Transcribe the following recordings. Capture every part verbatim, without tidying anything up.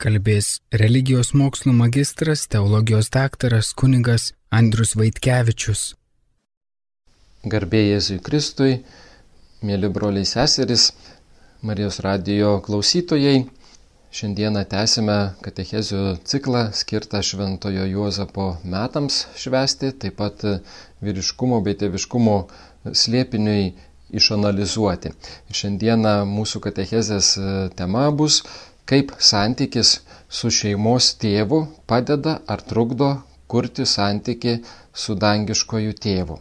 kalbės religijos mokslų magistras, teologijos daktaras kunigas Andrius Vaitkevičius. Garbė Jėzui Kristui, mėly broliai seserys, Marijos radijo klausytojai. Šiandieną tęsime katechezių ciklą skirtą Šventojo Juozapo metams švęsti, taip pat vyriškumo bei tėviškumo slėpiniui išanalizuoti. Ir šiandieną mūsų katechezės tema bus, kaip santykis su šeimos tėvu padeda ar trukdo kurti santykį su dangiškoju tėvu.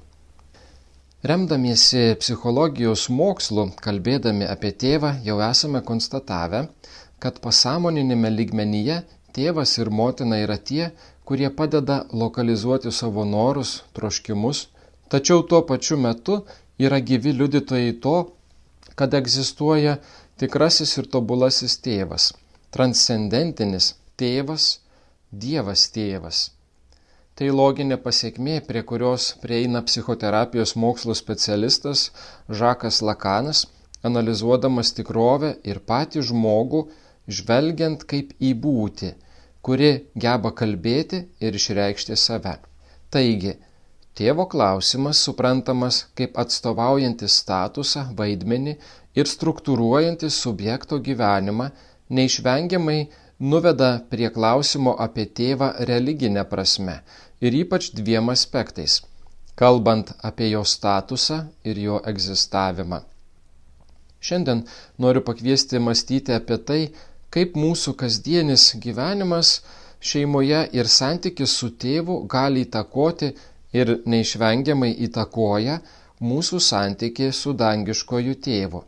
Remdamiesi psichologijos mokslu, kalbėdami apie tėvą, jau esame konstatavę, kad pasąmoninime lygmenyje tėvas ir motina yra tie, kurie padeda lokalizuoti savo norus, troškimus, tačiau tuo pačiu metu yra gyvi liudytojai to, kad egzistuoja tikrasis ir tobulasis tėvas, transcendentinis tėvas, Dievas tėvas. Tai loginė pasekmė, prie kurios prieina psichoterapijos mokslo specialistas Žakas Lakanas, analizuodamas tikrovę ir patį žmogų, žvelgiant kaip į būtį, kuri geba kalbėti ir išreikšti save. Taigi, tėvo klausimas suprantamas kaip atstovaujantis statusą, vaidmenį ir struktūruojantis subjekto gyvenimą, neišvengiamai nuveda prie klausimo apie tėvą religinę prasme ir ypač dviem aspektais, kalbant apie jo statusą ir jo egzistavimą. Šiandien noriu pakviesti mąstyti apie tai, kaip mūsų kasdienis gyvenimas šeimoje ir santykis su tėvu gali įtakoti ir neišvengiamai įtakoja mūsų santykį su dangiškoju tėvu.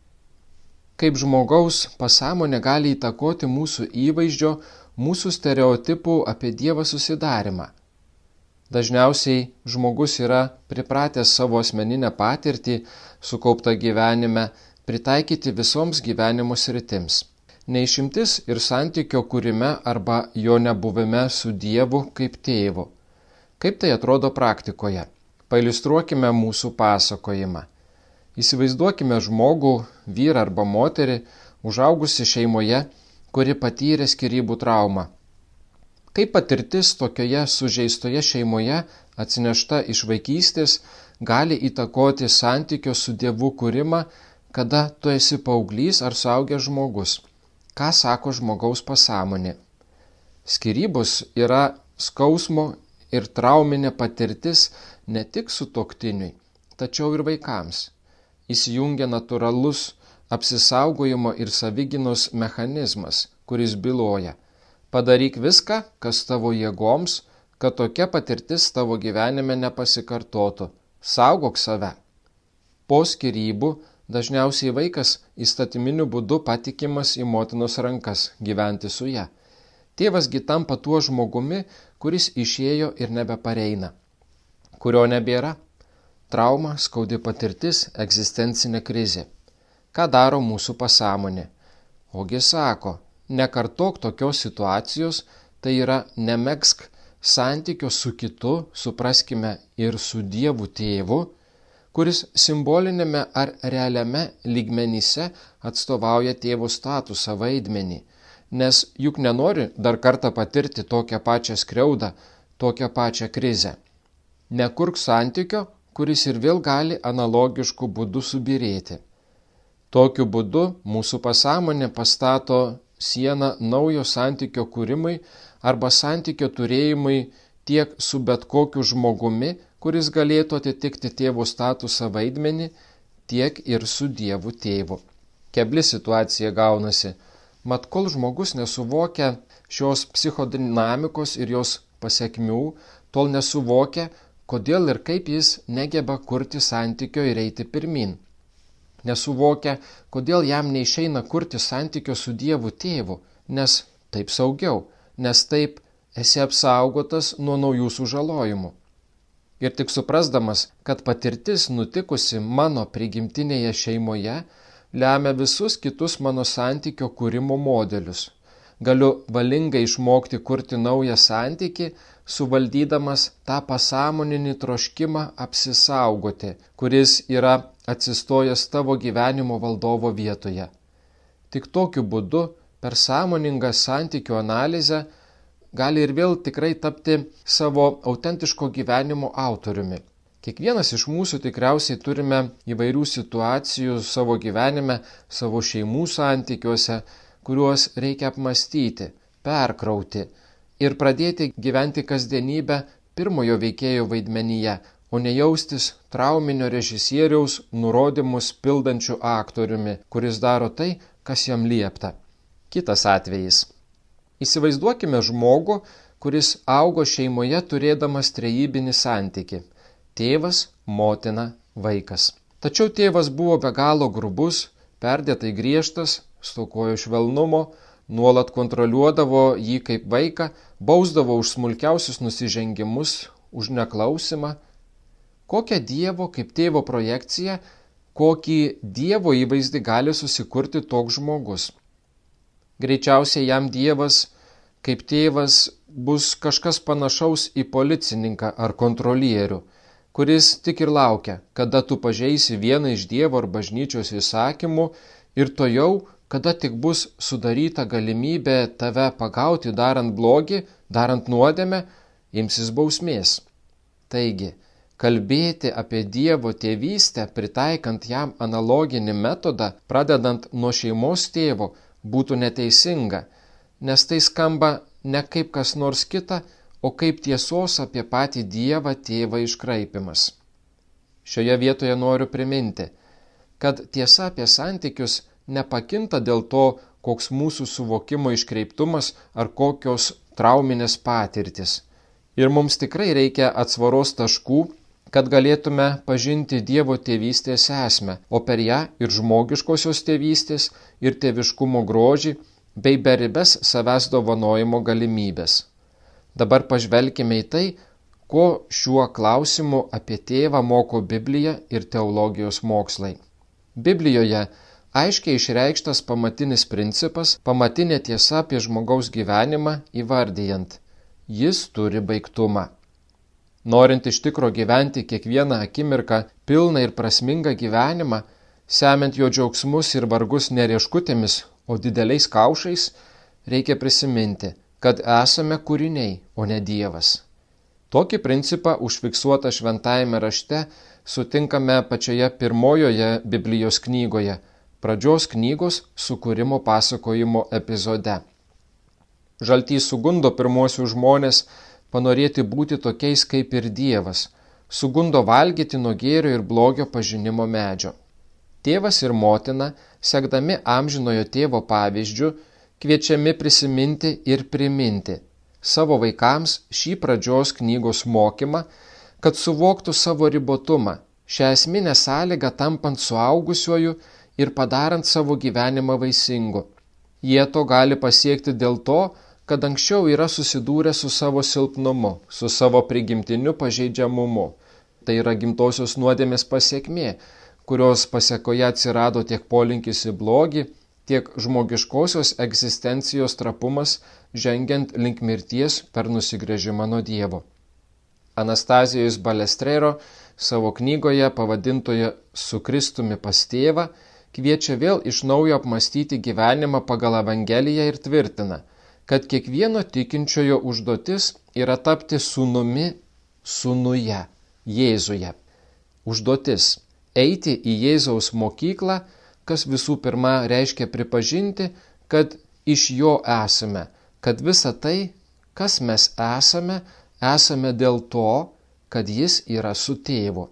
Kaip žmogaus pasąmonė gali įtakoti mūsų įvaizdžio, mūsų stereotipų apie Dievą susidarimą. Dažniausiai žmogus yra pripratęs savo asmeninę patirtį, sukauptą gyvenime, pritaikyti visoms gyvenimo sritims. Neišimtis ir santykio kūrime arba jo nebuvime su Dievu kaip tėvu. Kaip tai atrodo praktikoje? Pailiustruokime mūsų pasakojimą. Įsivaizduokime žmogų, vyrą arba moterį, užaugusi šeimoje, kuri patyrė skyrybų traumą. Kaip patirtis tokioje sužeistoje šeimoje, atsinešta iš vaikystės, gali įtakoti santykio su Dievu kūrimą, kada tu esi paauglys ar suaugęs žmogus? Ką sako žmogaus pasąmonė? Skyrybos yra skausmo ir trauminė patirtis ne tik sutuoktiniui, tačiau ir vaikams. Įsijungia natūralus apsisaugojimo ir savigynos mechanizmas, kuris byloja: padaryk viską, kas tavo jėgoms, kad tokia patirtis tavo gyvenime nepasikartotų. Saugok save. Po skyrybų dažniausiai vaikas įstatyminiu būdu patikimas į motinos rankas gyventi su ja. Tėvasgi tampa tuo žmogumi, kuris išėjo ir nebepareina, kurio nebėra. Trauma, skaudi patirtis, egzistencinė krizė. Ką daro mūsų pasąmonė? Ogi sako, nekartok tokios situacijos, tai yra nemegzk santykio su kitu, supraskime ir su Dievu tėvu, kuris simbolinėme ar realiame lygmenyse atstovauja tėvo statusą, vaidmenį, nes juk nenori dar kartą patirti tokią pačią skriaudą, tokią pačią krizę. Nekurk santykio, kuris ir vėl gali analogišku būdu subyrėti. Tokiu būdu mūsų pasąmonė pastato sieną naujo santykio kūrimui arba santykio turėjimui tiek su bet kokiu žmogumi, kuris galėtų atitikti tėvo statusą, vaidmenį, tiek ir su Dievu tėvu. Kebli situacija gaunasi, mat kol žmogus nesuvokia šios psichodinamikos ir jos pasekmių, tol nesuvokia, kodėl ir kaip jis negeba kurti santykio ir eiti pirmin. Nesuvokia, kodėl jam neišeina kurti santykio su Dievu tėvu, nes taip saugiau, nes taip esi apsaugotas nuo naujų sužalojimų. Ir tik suprasdamas, kad patirtis nutikusi mano prigimtinėje šeimoje lemia visus kitus mano santykio kūrimo modelius. Galiu valingai išmokti kurti naują santykį, suvaldydamas tą pasąmoninį troškimą apsisaugoti, kuris yra atsistojęs tavo gyvenimo valdovo vietoje. Tik tokiu būdu per sąmoningą santykių analizę gali ir vėl tikrai tapti savo autentiško gyvenimo autoriumi. Kiekvienas iš mūsų tikriausiai turime įvairių situacijų savo gyvenime, savo šeimų santykiuose, kuriuos reikia apmastyti, perkrauti ir pradėti gyventi kasdienybę pirmojo veikėjo vaidmenyje, o ne jaustis trauminio režisieriaus nurodymus pildančių aktoriumi, kuris daro tai, kas jam liepta. Kitas atvejis. Įsivaizduokime žmogų, kuris augo šeimoje turėdamas trejybinį santykį. Tėvas, motina, vaikas. Tačiau tėvas buvo be galo grubus, perdėtai griežtas, stokojo švelnumo, nuolat kontroliuodavo jį kaip vaiką, bausdavo už smulkiausius nusižengimus, už neklausimą. Kokią Dievo kaip tėvo projekciją, kokį Dievo įvaizdį gali susikurti toks žmogus? Greičiausiai jam Dievas kaip tėvas bus kažkas panašaus į policininką ar kontrolierių, kuris tik ir laukia, kada tu pažeisi vieną iš Dievo ar bažnyčios įsakymų ir to jau, kada tik bus sudaryta galimybė tave pagauti darant blogį, darant nuodėmę, imsis bausmės. Taigi, kalbėti apie Dievo tėvystę, pritaikant jam analoginį metodą, pradedant nuo šeimos tėvo, būtų neteisinga, nes tai skamba ne kaip kas nors kita, o kaip tiesos apie patį Dievą tėvą iškraipimas. Šioje vietoje noriu priminti, kad tiesa apie santykius nepakinta dėl to, koks mūsų suvokimo iškreiptumas ar kokios trauminės patirtis. Ir mums tikrai reikia atsvaros taškų, kad galėtume pažinti Dievo tėvystės esmę, o per ją ir žmogiškosios tėvystės, ir tėviškumo grožį, bei beribes savęs dovanojimo galimybės. Dabar pažvelkime į tai, ko šiuo klausimu apie tėvą moko Biblija ir teologijos mokslai. Biblijoje aiškiai išreikštas pamatinis principas, pamatinė tiesa apie žmogaus gyvenimą įvardijant. Jis turi baigtumą. Norint iš tikro gyventi kiekvieną akimirką pilną ir prasmingą gyvenimą, semiant jo džiaugsmus ir vargus ne rieškutėmis, o dideliais kaušais, reikia prisiminti, kad esame kūriniai, o ne Dievas. Tokį principą užfiksuotą šventajame rašte sutinkame pačioje pirmojoje Biblijos knygoje, pradžios knygos sukūrimo pasakojimo epizode. Žaltys sugundo pirmuosius žmonės panorėti būti tokiais kaip ir Dievas, sugundo valgyti nuo gėrio ir blogio pažinimo medžio. Tėvas ir motina, sekdami amžinojo tėvo pavyzdžiu, kviečiami prisiminti ir priminti savo vaikams šį pradžios knygos mokymą, kad suvoktų savo ribotumą, šią esminę sąlygą tampant suaugusiuoju ir padarant savo gyvenimą vaisingu. Jie to gali pasiekti dėl to, kad anksčiau yra susidūrę su savo silpnumu, su savo prigimtiniu pažeidžiamumu. Tai yra gimtosios nuodėmės pasekmė, kurios pasekoje atsirado tiek polinkis į blogį, tiek žmogiškosios egzistencijos trapumas, žengiant link mirties per nusigręžimą nuo Dievo. Anastasijos Balestrero savo knygoje pavadintoje Su Kristumi pas tėvą kviečia vėl iš naujo apmastyti gyvenimą pagal Evangeliją ir tvirtina, kad kiekvieno tikinčiojo užduotis yra tapti sūnumi sūnuje, Jėzuje. Užduotis – eiti į Jėzaus mokyklą, kas visų pirma reiškia pripažinti, kad iš jo esame, kad visa tai, kas mes esame, esame dėl to, kad jis yra su tėvu.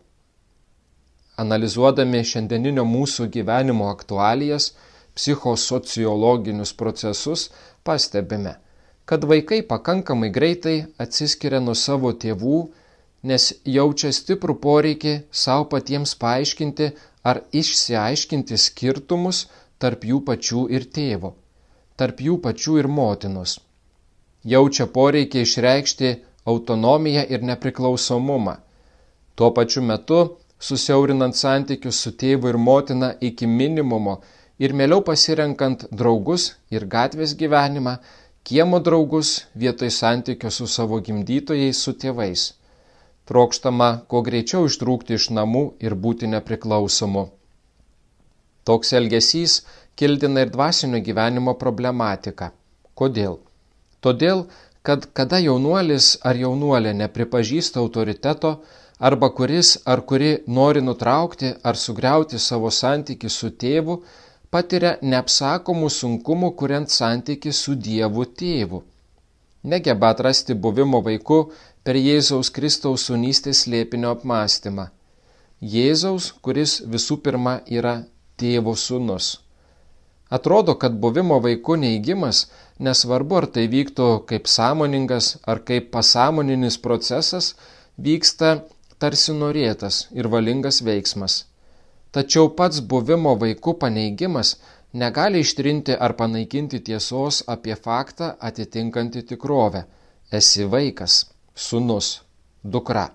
Analizuodami šiandieninio mūsų gyvenimo aktualijas, psichosociologinius procesus, pastebime, kad vaikai pakankamai greitai atsiskiria nuo savo tėvų, nes jaučia stiprų poreikį savo patiems paaiškinti ar išsiaiškinti skirtumus tarp jų pačių ir tėvo, tarp jų pačių ir motinos. Jaučia poreikį išreikšti autonomiją ir nepriklausomumą. Tuo pačiu metu, susiaurinant santykius su tėvu ir motina iki minimumo ir mieliau pasirenkant draugus ir gatvės gyvenimą, kiemo draugus vietoj santykio su savo gimdytojais, su tėvais. Trokštama kuo greičiau ištrūkti iš namų ir būti nepriklausomu. Toks elgesys kildina ir dvasinio gyvenimo problematiką. Kodėl? Todėl, kad kada jaunuolis ar jaunuolė nepripažįsta autoriteto, arba kuris ar kuri nori nutraukti ar sugriauti savo santykį su tėvu, patiria neapsakomų sunkumų, kuriant santykį su Dievu tėvu. Negeba atrasti buvimo vaiku per Jėzaus Kristaus sūnystės slėpinio apmąstymą. Jėzaus, kuris visų pirma yra tėvo sūnus. Atrodo, kad buvimo vaiku neigimas, nesvarbu ar tai vyktų kaip sąmoningas ar kaip pasąmoninis procesas, vyksta tarsi norėtas ir valingas veiksmas. Tačiau pats buvimo vaiku paneigimas negali ištrinti ar panaikinti tiesos apie faktą atitinkantį tikrovę. Esi vaikas, sūnus, dukra.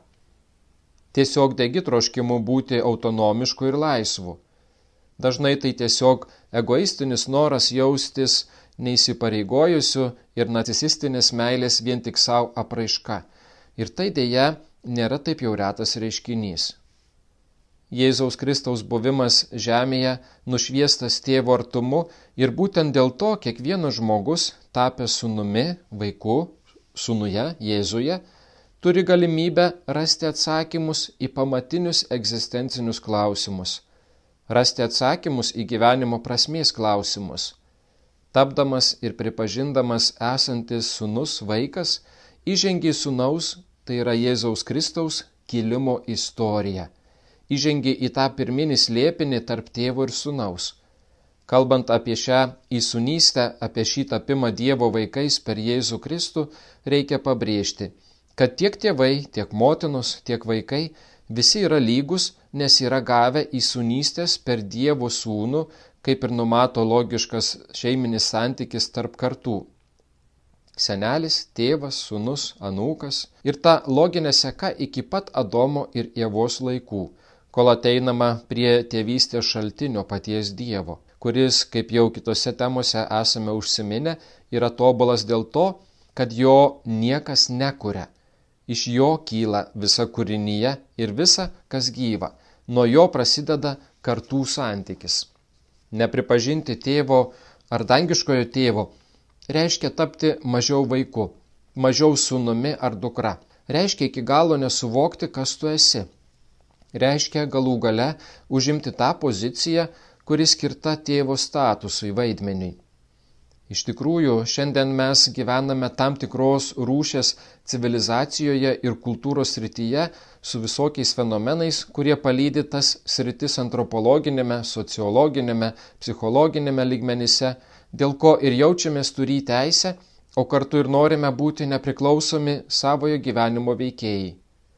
Tiesiog degi troškimu būti autonomišku ir laisvu. Dažnai tai tiesiog egoistinis noras jaustis neįsipareigojusiu ir narcisistinės meilės vien tik savo apraiška. Ir tai dėja nėra taip jau retas reiškinys. Jėzaus Kristaus buvimas žemėje nušviestas tėvo artumu ir būtent dėl to kiekvienas žmogus, tapęs sūnumi, vaiku, sūnuje, Jėzuje, turi galimybę rasti atsakymus į pamatinius egzistencinius klausimus. Rasti atsakymus į gyvenimo prasmės klausimus. Tapdamas ir pripažindamas esantis sūnus vaikas, įžengi sūnaus, tai yra Jėzaus Kristaus, kilimo istoriją. Įžengi į tą pirminį slėpinį tarp tėvo ir sūnaus. Kalbant apie šią įsūnystę, apie šį tapimą Dievo vaikais per Jėzų Kristų, reikia pabrėžti, kad tiek tėvai, tiek motinos, tiek vaikai visi yra lygus, nes yra gavę įsūnystės per Dievo sūnų, kaip ir numato logiškas šeiminis santykis tarp kartų. Senelis, tėvas, sūnus, anūkas ir ta loginė seka iki pat Adomo ir Ievos laikų, kol ateinama prie tėvystės šaltinio paties Dievo, kuris, kaip jau kitose temose esame užsiminę, yra tobulas dėl to, kad jo niekas nekuria. Iš jo kyla visa kūrinyje ir visa, kas gyva. Nuo jo prasideda kartų santykis. Nepripažinti tėvo ar dangiškojo tėvo reiškia tapti mažiau vaiku, mažiau sūnumi ar dukra. Reiškia iki galo nesuvokti, kas tu esi. Reiškia galų gale užimti tą poziciją, kuri skirta tėvo statusui, vaidmeniui. Iš tikrųjų, šiandien mes gyvename tam tikros rūšies civilizacijoje ir kultūros srityje su visokiais fenomenais, kurie palydi tas sritis antropologinėme, sociologinėme, psichologinėme lygmenyse, dėl ko ir jaučiamės turį teisę, o kartu ir norime būti nepriklausomi savojo gyvenimo veikėjai.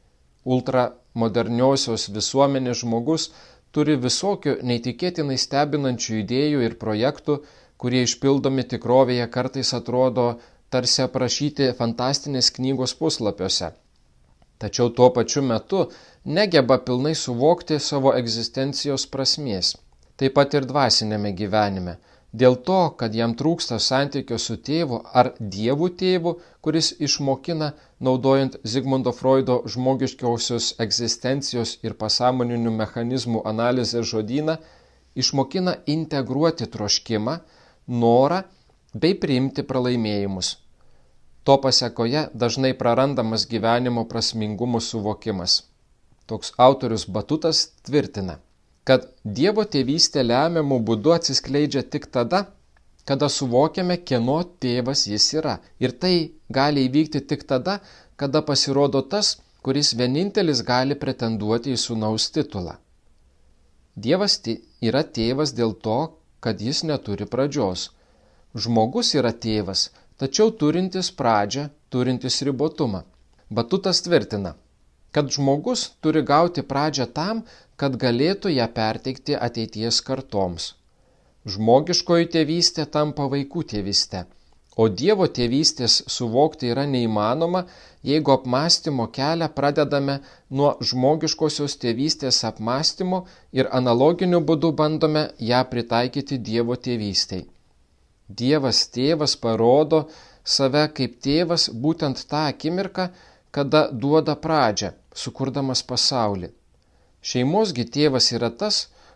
Ultramoderniosios visuomenės žmogus turi visokių neįtikėtinai stebinančių idėjų ir projektų, kurie išpildomi tikrovėje kartais atrodo tarsi aprašyti fantastinės knygos puslapiuose. Tačiau tuo pačiu metu negeba pilnai suvokti savo egzistencijos prasmės, taip pat ir dvasinėme gyvenime, dėl to, kad jam trūksta santykio su tėvu ar Dievu tėvu, kuris išmokina, naudojant Zigmundo Freudo žmogiškiausios egzistencijos ir pasąmoninių mechanizmų analizės žodyną, išmokina integruoti troškimą, norą bei priimti pralaimėjimus. To pasekoje dažnai prarandamas gyvenimo prasmingumo suvokimas. Toks autorius Batutas tvirtina, kad Dievo tėvystė lemiamų būdų atsiskleidžia tik tada, kada suvokiame, kieno tėvas jis yra. Ir tai gali įvykti tik tada, kada pasirodo tas, kuris vienintelis gali pretenduoti į sūnaus titulą. Dievas yra tėvas dėl to, kad jis neturi pradžios. Žmogus yra tėvas, tačiau turintis pradžią, turintis ribotumą. Batutas tvirtina, kad žmogus turi gauti pradžią tam, kad galėtų ją perteikti ateities kartoms. Žmogiškoji tėvystė tampa vaikų tėvyste, o Dievo tėvystės suvokti yra neįmanoma, jeigu apmąstymo kelią pradedame nuo žmogiškosios tėvystės apmąstymo ir analoginiu būdu bandome ją pritaikyti Dievo tėvystei. Dievas tėvas parodo save kaip tėvas būtent tą akimirką, kada duoda pradžią, sukurdamas pasaulį. Šeimosgi tėvas yra tas,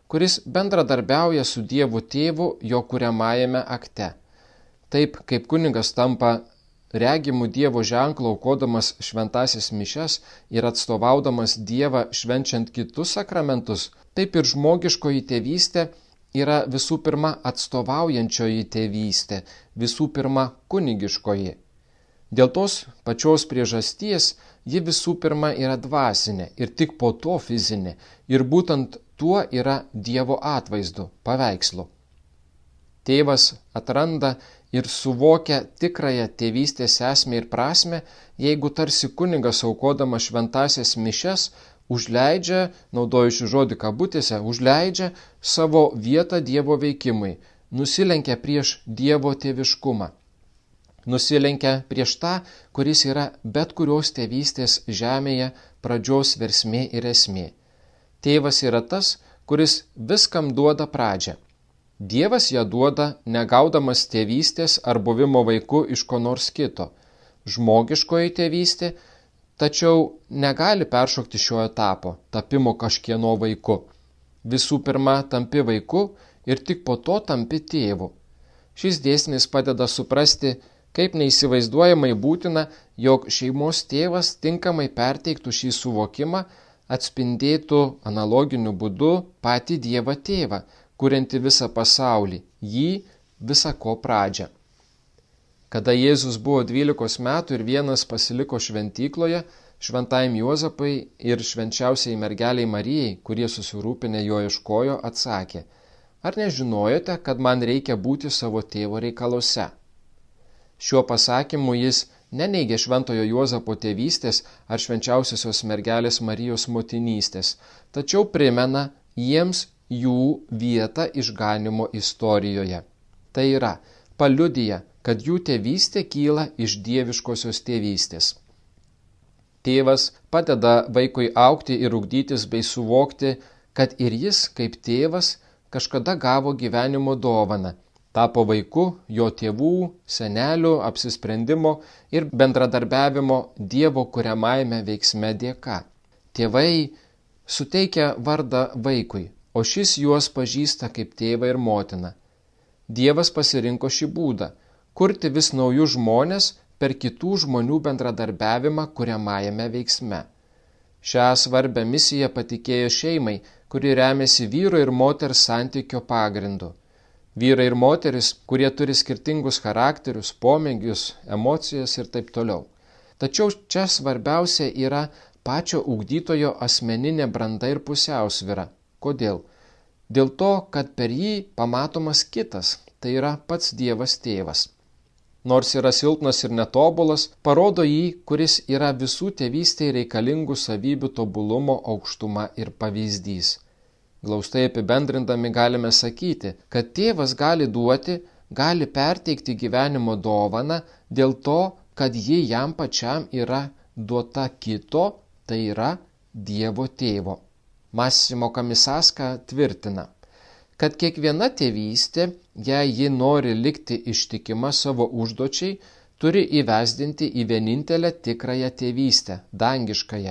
kuris bendradarbiauja su Dievu Tėvu jo kuriamajame akte. Taip kaip kunigas tampa regimų Dievo ženklų aukodamas šventąsias mišias ir atstovaudamas Dievą švenčiant kitus sakramentus, taip ir žmogiškoji tėvystė yra visų pirma atstovaujančioji tėvystė, visų pirma kunigiškoji. Dėl tos pačios priežasties ji visų pirma yra dvasinė ir tik po to fizinė, ir būtent tuo yra Dievo atvaizdu, paveikslu. Tėvas atranda ir suvokia tikrąją tėvystės esmę ir prasmę, jeigu tarsi kunigas aukodamas šventąsias mišias užleidžia, naudoju šį žodį kabutėse, užleidžia savo vietą Dievo veikimui, nusilenkia prieš Dievo tėviškumą, nusilenkia prieš tą, kuris yra bet kurios tėvystės žemėje pradžios versmė ir esmė. Tėvas yra tas, kuris viskam duoda pradžią. Dievas ją duoda negaudamas tėvystės ar buvimo vaiku iš ko nors kito. Žmogiškoji tėvystė tačiau negali peršokti šio etapo, tapimo kažkieno vaiku. Visų pirma tampi vaiku ir tik po to tampi tėvu. Šis dėsnis padeda suprasti, kaip neįsivaizduojamai būtina, jog šeimos tėvas tinkamai perteiktų šį suvokimą, atspindėtų analoginiu būdu patį Dievą tėvą, kurianti visą pasaulį, jį visa ko pradžią. Kada Jėzus buvo dvylikos metų ir vienas pasiliko šventykloje, šventajam Juozapai ir švenčiausiai mergeliai Marijai, kurie susirūpinę jo ieškojo, atsakė: ar nežinojote, kad man reikia būti savo tėvo reikaluose? Šiuo pasakymu jis neneigė šventojo Juozapo tėvystės ar švenčiausiosios mergelės Marijos motinystės, tačiau primena jiems jų vietą išganymo istorijoje. Tai yra, paliudija, kad jų tėvystė kyla iš dieviškosios tėvystės. Tėvas padeda vaikui augti ir ugdytis bei suvokti, kad ir jis, kaip tėvas, kažkada gavo gyvenimo dovaną, tapo vaiku jo tėvų, senelių, apsisprendimo ir bendradarbiavimo Dievo kuriamajame veiksme dėka. Tėvai suteikia vardą vaikui, o šis juos pažįsta kaip tėvą ir motiną. Dievas pasirinko šį būdą – kurti vis naujus žmonės per kitų žmonių bendradarbiavimą kuriamajame veiksme. Šią svarbę misiją patikėjo šeimai, kuri remiasi vyro ir moters santykio pagrindu. Vyrai ir moteris, kurie turi skirtingus charakterius, pomėgius, emocijas ir taip toliau. Tačiau čia svarbiausia yra pačio ugdytojo asmeninė branda ir pusiausvyra. Kodėl? Dėl to, kad per jį pamatomas kitas, tai yra pats Dievas tėvas. Nors yra silpnas ir netobulas, parodo jį, kuris yra visų tėvystėje reikalingų savybių tobulumo aukštuma ir pavyzdys. Glaustai apibendrindami galime sakyti, kad tėvas gali duoti, gali perteikti gyvenimo dovaną dėl to, kad ji jam pačiam yra duota kito, tai yra Dievo tėvo. Massimo Kamisaska tvirtina, kad kiekviena tėvystė, jei ji nori likti ištikima savo užduočiai, turi įvesdinti į vienintelę tikrąją tėvystę, dangiškąją,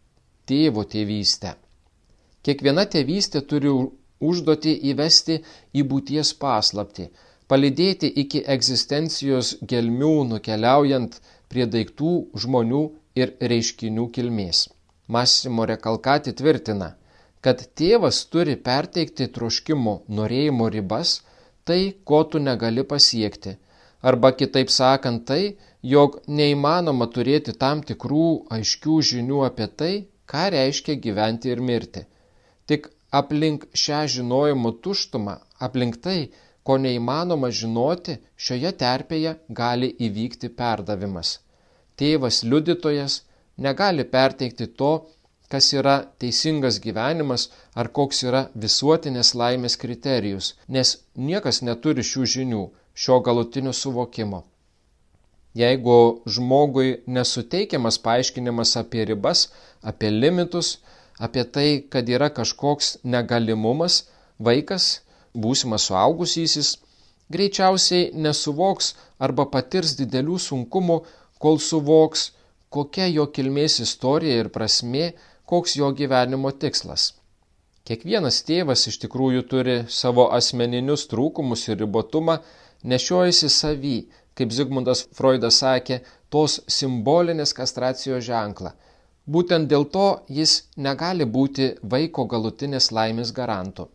tėvo tėvystę. Kiekviena tėvystė turi užduotį įvesti į būties paslaptį, palydėti iki egzistencijos gelmių, nukeliaujant prie daiktų, žmonių ir reiškinių kilmės. Massimo Recalcati tvirtina, kad tėvas turi perteikti troškimo, norėjimo ribas, tai, ko tu negali pasiekti, arba kitaip sakant tai, jog neįmanoma turėti tam tikrų aiškių žinių apie tai, ką reiškia gyventi ir mirti. Tik aplink šią žinojimo tuštumą, aplink tai, ko neįmanoma žinoti, šioje terpėje gali įvykti perdavimas. Tėvas liudytojas negali perteikti to, kas yra teisingas gyvenimas ar koks yra visuotinės laimės kriterijus, nes niekas neturi šių žinių, šio galutinio suvokimo. Jeigu žmogui nesuteikiamas paaiškinimas apie ribas, apie limitus, apie tai, kad yra kažkoks negalimumas, vaikas, būsimas suaugusysis, greičiausiai nesuvoks arba patirs didelių sunkumų, kol suvoks, kokia jo kilmės istorija ir prasmė, koks jo gyvenimo tikslas. Kiekvienas tėvas iš tikrųjų turi savo asmeninius trūkumus ir ribotumą, nešiojasi savy, kaip Zigmundas Freudas sakė, tos simbolinės kastracijos ženklą. Būtent dėl to jis negali būti vaiko galutinės laimės garantu.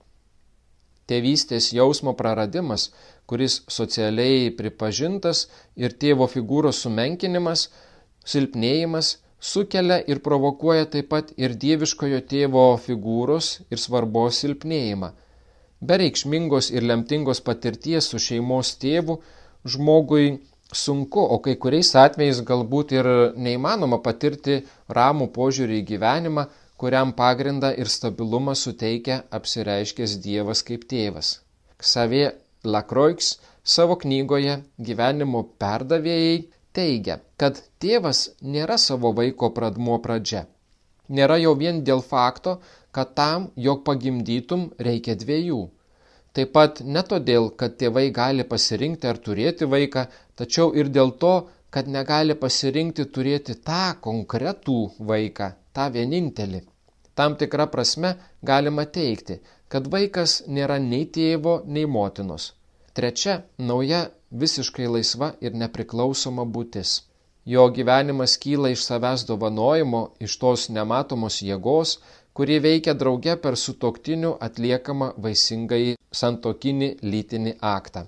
Tėvystės jausmo praradimas, kuris socialiai pripažintas, ir tėvo figūros sumenkinimas, silpnėjimas, sukelia ir provokuoja taip pat ir dieviškojo tėvo figūros ir svarbos silpnėjimą. Be reikšmingos ir lemtingos patirties su šeimos tėvu žmogui sunku, o kai kuriais atvejais galbūt ir neįmanoma patirti ramų požiūrį į gyvenimą, kuriam pagrindą ir stabilumą suteikia apsireiškęs Dievas kaip tėvas. Xavier Lacroix savo knygoje Gyvenimo perdavėjai teigia, kad tėvas nėra savo vaiko pradmuo pradžia. Nėra jau vien dėl fakto, kad tam, jog pagimdytum, reikia dviejų. Taip pat ne todėl, kad tėvai gali pasirinkti ar turėti vaiką, tačiau ir dėl to, kad negali pasirinkti turėti tą konkretų vaiką, tą vienintelį. Tam tikra prasme galima teigti, kad vaikas nėra nei tėvo, nei motinos. Trečia, nauja, visiškai laisva ir nepriklausoma būtis. Jo gyvenimas kyla iš savęs dovanojimo, iš tos nematomos jėgos, kuri veikia drauge per sutuoktinių atliekamą vaisingai santuokinį lytinį aktą.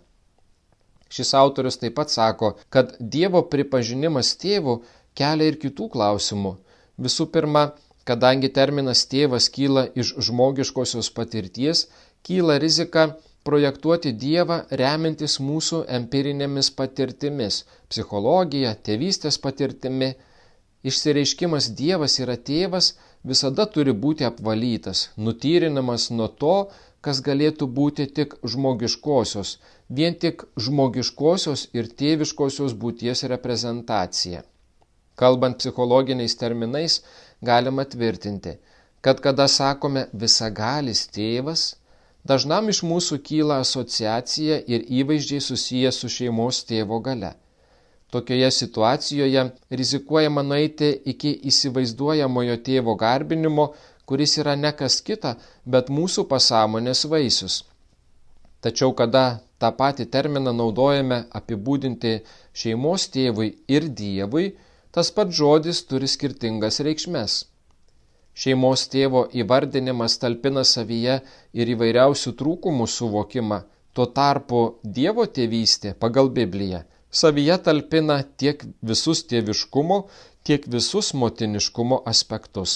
Šis autorius taip pat sako, kad Dievo pripažinimas tėvu kelia ir kitų klausimų. Visų pirma, kadangi terminas tėvas kyla iš žmogiškosios patirties, kyla rizika projektuoti Dievą remiantis mūsų empirinėmis patirtimis, psichologija, tėvystės patirtimi. Išsireiškimas Dievas yra tėvas visada turi būti apvalytas, nutyrinamas nuo to, kas galėtų būti tik žmogiškosios, vien tik žmogiškosios ir tėviškosios būties reprezentacija. Kalbant psichologiniais terminais, galima tvirtinti, kad kada sakome visagalis tėvas, dažnam iš mūsų kyla asociacija ir įvaizdžiai susiję su šeimos tėvo galia. Tokioje situacijoje rizikuojama nueiti iki įsivaizduojamojo tėvo garbinimo, kuris yra ne kas kita, bet mūsų pasąmonės vaisius. Tačiau kada tą patį terminą naudojame apibūdinti šeimos tėvui ir Dievui, tas pats žodis turi skirtingas reikšmes. Šeimos tėvo įvardinimas talpina savyje ir įvairiausių trūkumų suvokimą, tuo tarpu Dievo tėvystė pagal Bibliją savyje talpina tiek visus tėviškumo, tiek visus motiniškumo aspektus.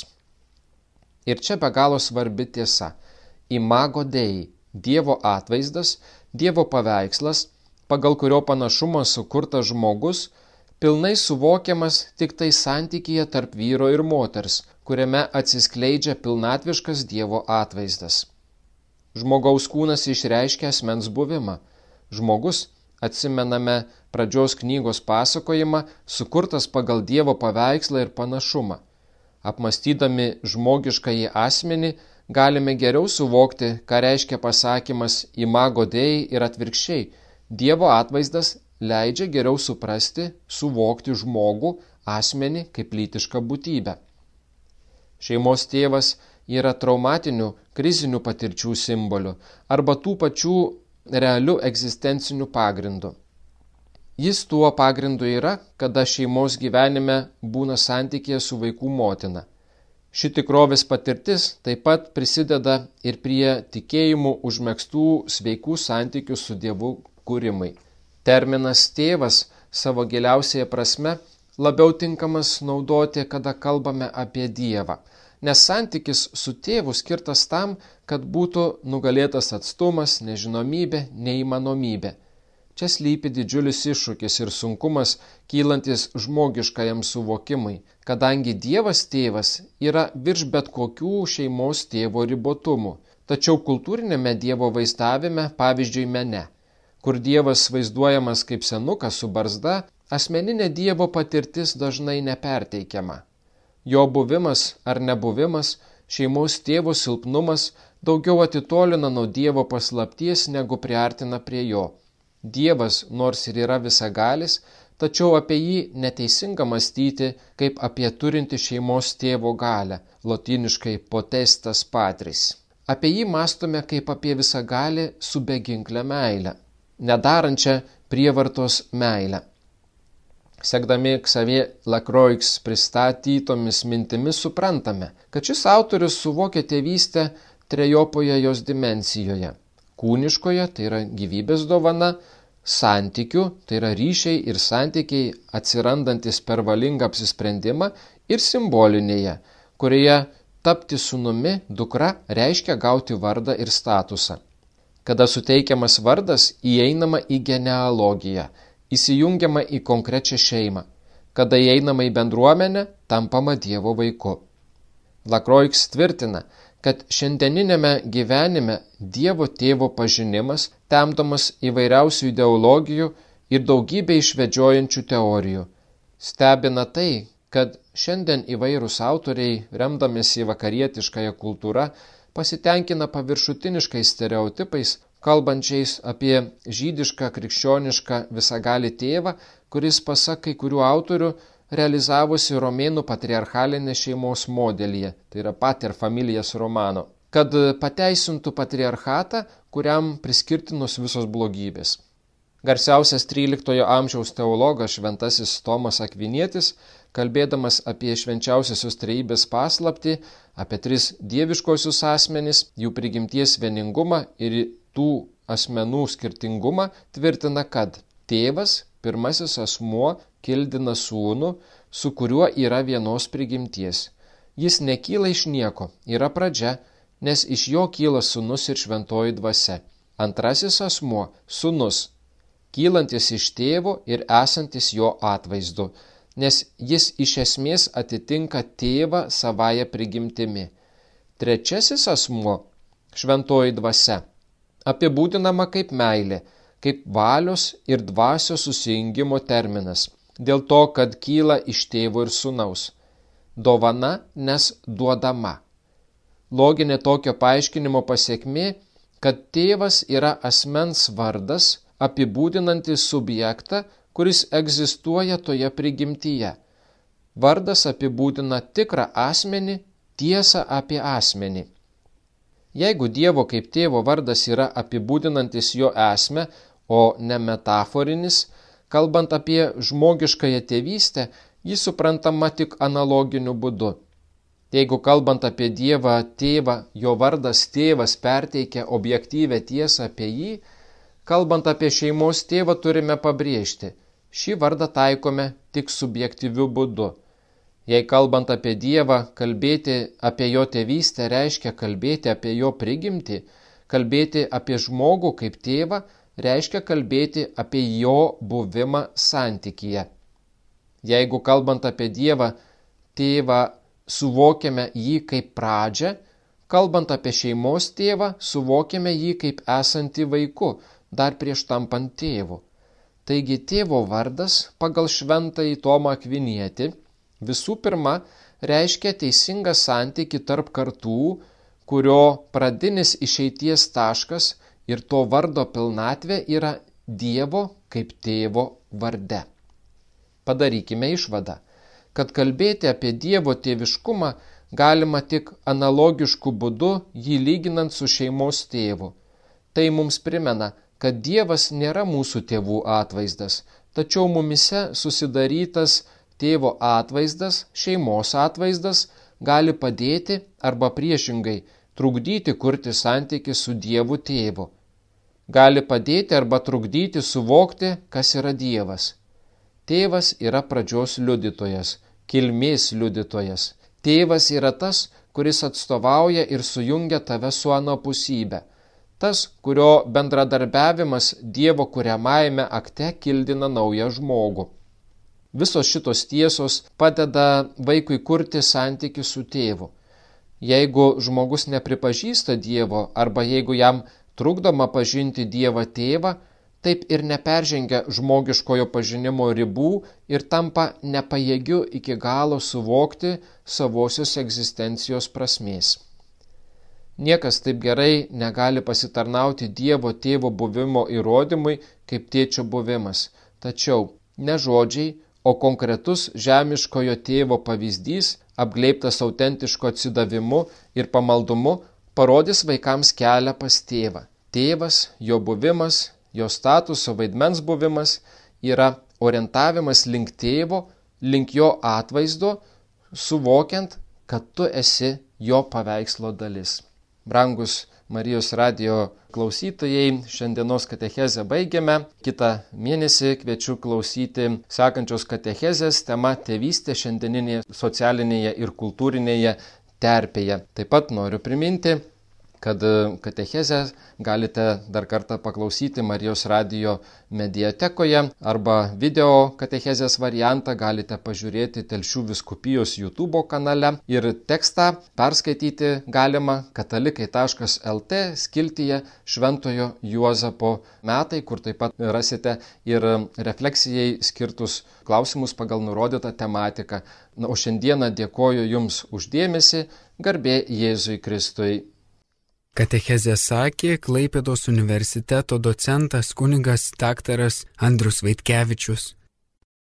Ir čia be galo svarbi tiesa. Imago Dei, Dievo atvaizdas, Dievo paveikslas, pagal kurio panašumą sukurtas žmogus, pilnai suvokiamas tik tai santykyje tarp vyro ir moters, kuriame atsiskleidžia pilnatviškas Dievo atvaizdas. Žmogaus kūnas išreiškia asmens buvimą. Žmogus, atsimename pradžios knygos pasakojimą, sukurtas pagal Dievo paveikslą ir panašumą. Apmąstydami žmogiškąjį asmenį, galime geriau suvokti, ką reiškia pasakymas Imago Dei ir atvirkščiai. Dievo atvaizdas leidžia geriau suprasti, suvokti žmogų, asmenį kaip lytišką būtybę. Šeimos tėvas yra traumatinių, krizinių patirčių simbolių arba tų pačių realių egzistencinių pagrindų. Jis tuo pagrindu yra, kada šeimos gyvenime būna santykėje su vaikų motina. Ši tikrovės patirtis taip pat prisideda ir prie tikėjimų užmegztų sveikų santykių su Dievu kūrimai. Terminas tėvas savo giliausiaje prasme labiau tinkamas naudoti, kada kalbame apie Dievą, nes santykis su tėvu skirtas tam, kad būtų nugalėtas atstumas, nežinomybė, neįmanomybė. Čia slypi didžiulis iššūkis ir sunkumas kylantis žmogiškajam suvokimui, kadangi Dievas tėvas yra virš bet kokių šeimos tėvo ribotumų. Tačiau kultūrinėme Dievo vaizdavime, pavyzdžiui mene, kur Dievas vaizduojamas kaip senukas su barzda, asmeninė Dievo patirtis dažnai neperteikiama. Jo buvimas ar nebuvimas, šeimos tėvo silpnumas daugiau atitolina nuo Dievo paslapties, negu priartina prie jo. Dievas nors ir yra visagalis, tačiau apie jį neteisinga mąstyti kaip apie turinti šeimos tėvo galią, lotyniškai potestas patris. apie jį mąstome kaip apie visagalį su beginklę meilę, nedarančią prievartos meilę. Sekdami Xavier Lacroix pristatytomis mintimis suprantame, kad šis autorius suvokia tėvystę trejopoje jos dimensijoje. Kūniškoje, tai yra gyvybės dovana, santykių, tai yra ryšiai ir santykiai atsirandantis per valingą apsisprendimą, ir simbolinėje, kurioje tapti sūnumi, dukra, reiškia gauti vardą ir statusą. Kada suteikiamas vardas, įeinama į genealogiją, įsijungiama į konkrečią šeimą. Kada įeinama į bendruomenę, tampama Dievo vaiku. Lacroix tvirtina, kad šiandieninėme gyvenime Dievo tėvo pažinimas temdomas įvairiausių ideologijų ir daugybė išvedžiojančių teorijų. Stebina tai, kad šiandien įvairūs autoriai, remdamiesi vakarietiškąją kultūrą, pasitenkina paviršutiniškais stereotipais, kalbančiais apie žydišką, krikščionišką visagalį tėvą, kuris, pasak kai kurių autorių, realizavosi romėnų patriarchalinės šeimos modelyje, tai yra pater familias romano, kad pateisintų patriarchatą, kuriam priskirtinos visos blogybės. Garsiausias tryliktojo amžiaus teologas šventasis Tomas Akvinietis, kalbėdamas apie švenčiausiosios trejybės paslaptį, apie tris dieviškosius asmenis, jų prigimties vieningumą ir tų asmenų skirtingumą, tvirtina, kad tėvas, pirmasis asmuo, kildina sūnų, su kuriuo yra vienos prigimties. Jis nekyla iš nieko, yra pradžia, nes iš jo kyla sūnus ir šventoji dvasia. Antrasis asmuo, sūnus, kylantis iš tėvo ir esantis jo atvaizdu, nes jis iš esmės atitinka tėvą savąją prigimtimi. Trečiasis asmuo, šventoji dvasia, apibūdinama kaip meilė, kaip valios ir dvasios susijungimo terminas, dėl to, kad kyla iš tėvo ir sūnaus. Dovana, nes duodama. Loginė tokio paaiškinimo pasekmė, kad tėvas yra asmens vardas, apibūdinantis subjektą, kuris egzistuoja toje prigimtyje. Vardas apibūdina tikrą asmenį, tiesą apie asmenį. Jeigu Dievo kaip tėvo vardas yra apibūdinantis jo esmę, o ne metaforinis, kalbant apie žmogiškąją tėvystę, jis suprantama tik analoginiu būdu. Jeigu kalbant apie Dievą tėvą, jo vardas tėvas perteikia objektyvę tiesą apie jį, kalbant apie šeimos tėvą turime pabrėžti, šį vardą taikome tik subjektyviu būdu. Jei kalbant apie Dievą, kalbėti apie jo tėvystę reiškia kalbėti apie jo prigimtį, kalbėti apie žmogų kaip tėvą reiškia kalbėti apie jo buvimą santykyje. Jeigu kalbant apie Dievą, tėvą suvokiame jį kaip pradžią, kalbant apie šeimos tėvą, suvokiame jį kaip esantį vaiku, dar prieš tampant tėvu. Taigi tėvo vardas pagal šventąjį Tomą Akvinietį visų pirma reiškia teisingą santykį tarp kartų, kurio pradinis išeities taškas ir to vardo pilnatvė yra Dievo kaip tėvo varde. Padarykime išvadą, kad kalbėti apie Dievo tėviškumą galima tik analogišku būdu jį lyginant su šeimos tėvu. Tai mums primena, kad Dievas nėra mūsų tėvų atvaizdas, tačiau mumise susidarytas tėvo atvaizdas, šeimos atvaizdas gali padėti arba priešingai trukdyti kurti santykį su Dievu tėvu. Gali padėti arba trukdyti suvokti, kas yra Dievas. Tėvas yra pradžios liudytojas, kilmės liudytojas. Tėvas yra tas, kuris atstovauja ir sujungia tave su anapusybė. Tas, kurio bendradarbiavimas Dievo kuriamajame akte kildina naują žmogų. Visos šitos tiesos padeda vaikui kurti santykį su tėvu. Jeigu žmogus nepripažįsta Dievo arba jeigu jam trukdoma pažinti Dievą tėvą, taip ir neperžengia žmogiškojo pažinimo ribų ir tampa nepajėgiu iki galo suvokti savosios egzistencijos prasmės. Niekas taip gerai negali pasitarnauti Dievo tėvo buvimo įrodymui kaip tėčio buvimas, tačiau ne žodžiai, o konkretus žemiškojo tėvo pavyzdys, apglėbtas autentišku atsidavimu ir pamaldumu, parodys vaikams kelią pas tėvą. Tėvas, jo buvimas, jo statuso vaidmens buvimas yra orientavimas link tėvo, link jo atvaizdo, suvokiant, kad tu esi jo paveikslo dalis. Brangus Marijos radijo klausytojai, šiandienos katechezę baigiame. Kitą mėnesį kviečiu klausyti sekančios katechezės tema tėvystė šiandieninėje socialinėje ir kultūrinėje terpėje. Taip pat noriu priminti, kad katechezę galite dar kartą paklausyti Marijos radijo mediatekoje arba video katechezės variantą galite pažiūrėti Telšių vyskupijos YouTube kanale ir tekstą perskaityti galima katalikai taškas el tė skiltyje Šventojo Juozapo metai, kur taip pat rasite ir refleksijai skirtus klausimus pagal nurodytą tematiką. Na, o šiandieną dėkoju Jums už dėmesį, garbė Jėzui Kristui. Katechezę sakė Klaipėdos universiteto docentas kunigas daktaras Andrius Vaitkevičius.